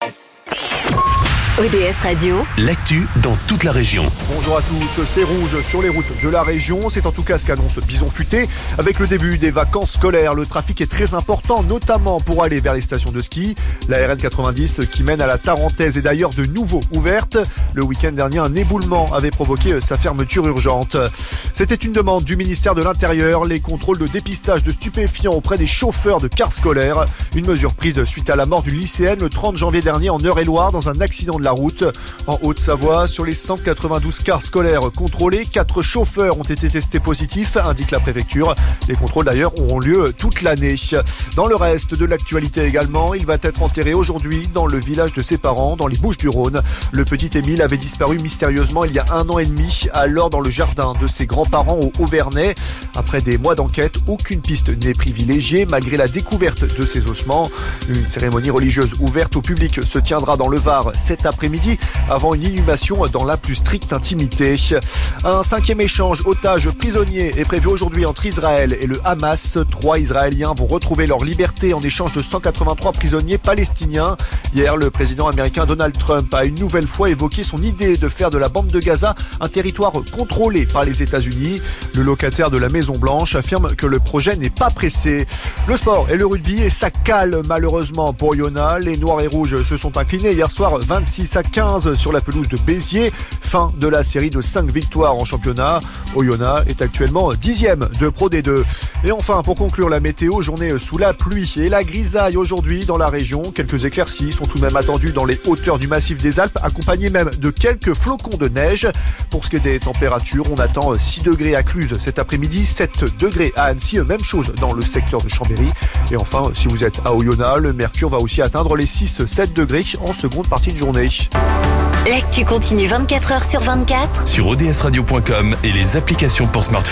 ODS Radio, l'actu dans toute la région. Bonjour à tous, c'est rouge sur les routes de la région. C'est en tout cas ce qu'annonce Bison Futé. Avec le début des vacances scolaires, le trafic est très important, notamment pour aller vers les stations de ski. La RN 90 qui mène à la Tarentaise est d'ailleurs de nouveau ouverte. Le week-end dernier, un éboulement avait provoqué sa fermeture urgente. C'était une demande du ministère de l'Intérieur, les contrôles de dépistage de stupéfiants auprès des chauffeurs de cars scolaires. Une mesure prise suite à la mort d'une lycéenne le 30 janvier dernier en Eure-et-Loire dans un accident de la route. En Haute-Savoie, sur les 192 cars scolaires contrôlés, 4 chauffeurs ont été testés positifs, indique la préfecture. Les contrôles d'ailleurs auront lieu toute l'année. Dans le reste de l'actualité également, il va être enterré aujourd'hui dans le village de ses parents, dans les Bouches-du-Rhône. Le petit Émile avait disparu mystérieusement il y a 1 an et demi, alors dans le jardin de ses grands-parents au Auvernais. Après des mois d'enquête, aucune piste n'est privilégiée malgré la découverte de ses ossements. Une cérémonie religieuse ouverte au public se tiendra dans le Var cet après-midi avant une inhumation dans la plus stricte intimité. Un 5e échange otages-prisonniers est prévu aujourd'hui entre Israël et le Hamas. 3 Israéliens vont retrouver leur liberté en échange de 183 prisonniers palestiniens. Hier, le président américain Donald Trump a une nouvelle fois évoqué son idée de faire de la bande de Gaza un territoire contrôlé par les États-Unis. Le locataire de la Maison-Blanche affirme que le projet n'est pas pressé. Le sport et le rugby, et ça cale malheureusement pour Oyonnax. Les Noirs et Rouges se sont inclinés hier soir 26-15 sur la pelouse de Béziers. Fin de la série de 5 victoires en championnat. Oyonnax est actuellement 10e de Pro D2. Et enfin, pour conclure la météo, journée sous la pluie et la grisaille aujourd'hui dans la région. Quelques éclaircies sont tout de même attendues dans les hauteurs du massif des Alpes, accompagnées même de quelques flocons de neige. Pour ce qui est des températures, on attend 6 degrés à Cluses cet après-midi, 7 degrés à Annecy, même chose dans le secteur de Chambéry. Et enfin, si vous êtes à Oyonnax, le mercure va aussi atteindre les 6-7 degrés en seconde partie de journée. l'actu continue 24h sur 24 Sur odsradio.com et les applications pour smartphone.